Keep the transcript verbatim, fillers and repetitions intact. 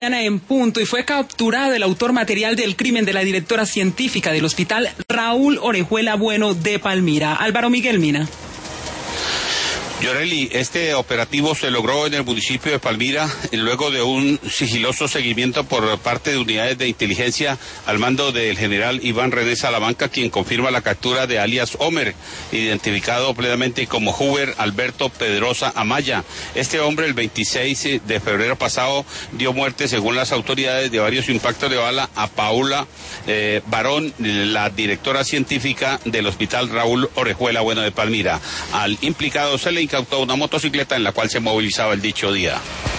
En punto, y fue capturado el autor material del crimen de la directora científica del hospital, Raúl Orejuela Bueno, de Palmira. Álvaro Miguel Mina. Yoreli, este operativo se logró en el municipio de Palmira luego de un sigiloso seguimiento por parte de unidades de inteligencia al mando del general Iván René Salamanca, quien confirma la captura de alias Homer, identificado plenamente como Huber Alberto Pedrosa Amaya. Este hombre el veintiséis de febrero pasado dio muerte, según las autoridades, de varios impactos de bala a Paula eh, Barón, la directora científica del hospital Raúl Orejuela Bueno de Palmira. Al implicado se le incautó una motocicleta en la cual se movilizaba el dicho día.